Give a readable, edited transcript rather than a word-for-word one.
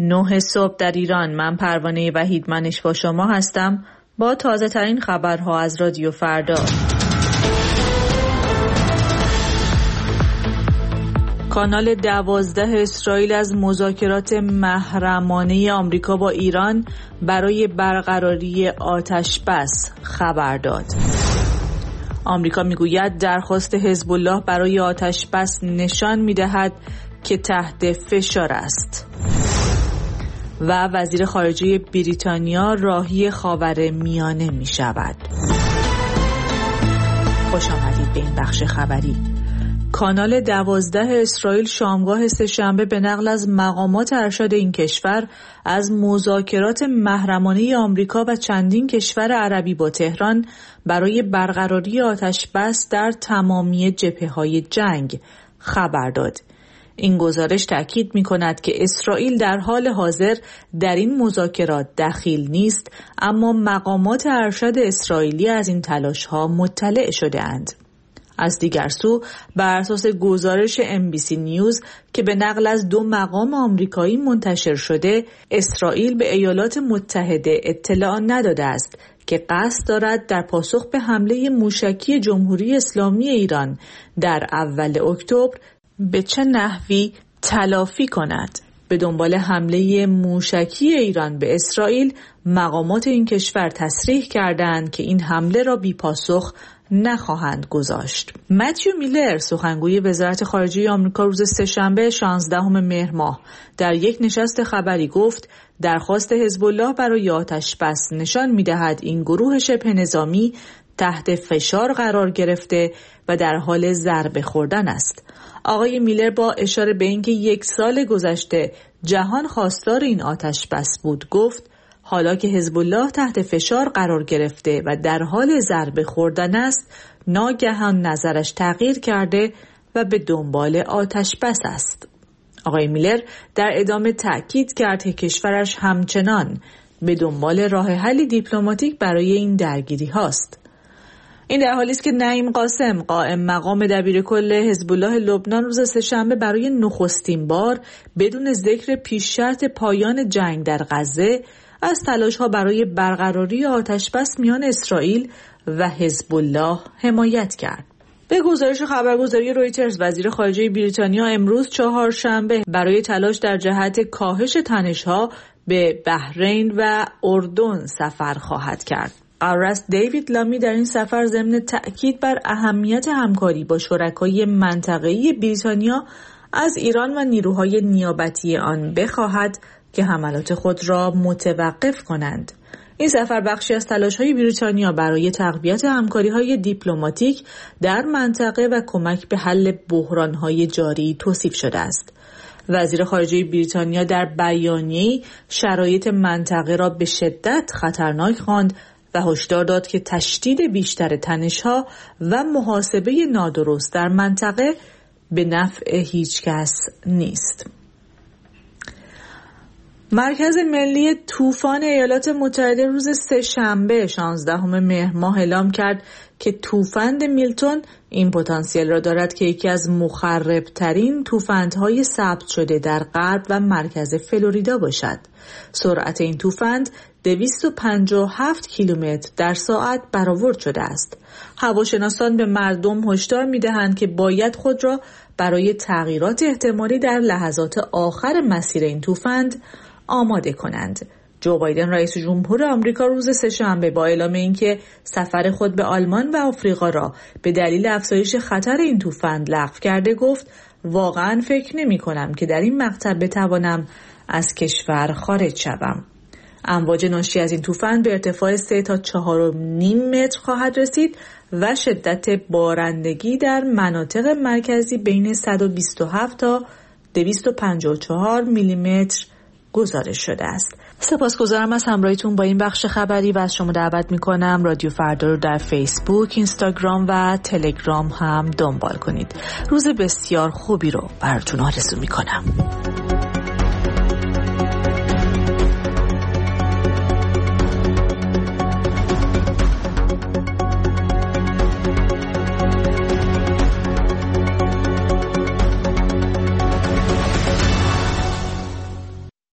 9 صبح در ایران. من پروانه وحیدمنش با شما هستم با تازه ترین خبرها از رادیو فردا. کانال 12 اسرائیل از مذاکرات محرمانه آمریکا با ایران برای برقراری آتش‌بس خبر داد. آمریکا میگوید درخواست حزب الله برای آتش‌بس نشان می‌دهد که تحت فشار است. و وزیر خارجه بریتانیا راهی خاورمیانه می‌شود. خوش آمدید به این بخش خبری. کانال 12 اسرائیل شامگاه سه‌شنبه به نقل از مقامات ارشد این کشور از مذاکرات محرمانه آمریکا و چندین کشور عربی با تهران برای برقراری آتش‌بس در تمامی جبهه‌های جنگ خبر داد. این گزارش تأکید می‌کند که اسرائیل در حال حاضر در این مذاکرات دخیل نیست، اما مقامات ارشد اسرائیلی از این تلاش‌ها مطلع شده‌اند. از دیگر سو بر اساس گزارش NBC نیوز که به نقل از 2 مقام آمریکایی منتشر شده، اسرائیل به ایالات متحده اطلاع نداده است که قصد دارد در پاسخ به حمله موشکی جمهوری اسلامی ایران در اول اکتبر به چه نحوی تلافی کند. به دنبال حمله موشکی ایران به اسرائیل، مقامات این کشور تصریح کردند که این حمله را بی پاسخ نخواهند گذاشت. متیو میلر، سخنگوی وزارت خارجه آمریکا، روز سه‌شنبه 16 مهر ماه در یک نشست خبری گفت درخواست حزب الله برای آتش‌بس نشان می‌دهد این گروه شبه نظامی تحت فشار قرار گرفته و در حال ضربه خوردن است. آقای میلر با اشاره به اینکه 1 سال گذشته جهان خواستار این آتش‌بس بود گفت حالا که حزب الله تحت فشار قرار گرفته و در حال ضربه خوردن است، ناگهان نظرش تغییر کرده و به دنبال آتش‌بس است. آقای میلر در ادامه تأکید کرد که کشورش همچنان به دنبال راه حلی دیپلماتیک برای این درگیری هاست. این در حالی است که نعیم قاسم، قائم مقام دبیرکل حزب الله لبنان، روز سه‌شنبه برای نخستین بار بدون ذکر پیش شرط پایان جنگ در غزه از تلاش‌ها برای برقراری آتش‌بس میان اسرائیل و حزب الله حمایت کرد. به گزارش خبرگزاری رویترز، وزیر خارجه بریتانیا امروز چهارشنبه برای تلاش در جهت کاهش تنش‌ها به بحرین و اردن سفر خواهد کرد. قرار است دیوید لامی در این سفر ضمن تأکید بر اهمیت همکاری با شرکای منطقه‌ای بریتانیا از ایران و نیروهای نیابتی آن بخواهد که حملات خود را متوقف کنند. این سفر بخشی از تلاش‌های بریتانیا برای تقویت همکاری‌های دیپلماتیک در منطقه و کمک به حل بحران‌های جاری توصیف شده است. وزیر خارجه بریتانیا در بیانیه‌ای شرایط منطقه را به شدت خطرناک خواند و هشدار داد که تشدید بیشتر تنش‌ها و محاسبه نادرست در منطقه به نفع هیچ کس نیست. مرکز ملی طوفان ایالات متحده روز سه‌شنبه 16 مهر ماه اعلام کرد که طوفان میلتون این پتانسیل را دارد که یکی از مخربترین طوفان‌های ثبت شده در غرب و مرکز فلوریدا باشد. سرعت این طوفان 257 کیلومتر در ساعت برآورد شده است. هواشناسان به مردم هشدار می‌دهند که باید خود را برای تغییرات احتمالی در لحظات آخر مسیر این طوفان آماده کنند. جو بایدن رئیس جمهور آمریکا روز سه‌شنبه با اعلام اینکه سفر خود به آلمان و آفریقا را به دلیل افزایش خطر این طوفان لغو کرده گفت واقعاً فکر نمی‌کنم که در این مقطع بتوانم از کشور خارج شوم. امواج ناشی از این طوفان به ارتفاع 3 تا 4.5 متر خواهد رسید و شدت بارندگی در مناطق مرکزی بین 127 تا 254 میلیمتر گزارش شده است. سپاسگزارم از همراهیتون با این بخش خبری و از شما دعوت میکنم رادیو فردا رو در فیسبوک، اینستاگرام و تلگرام هم دنبال کنید. روز بسیار خوبی رو براتون آرزو میکنم.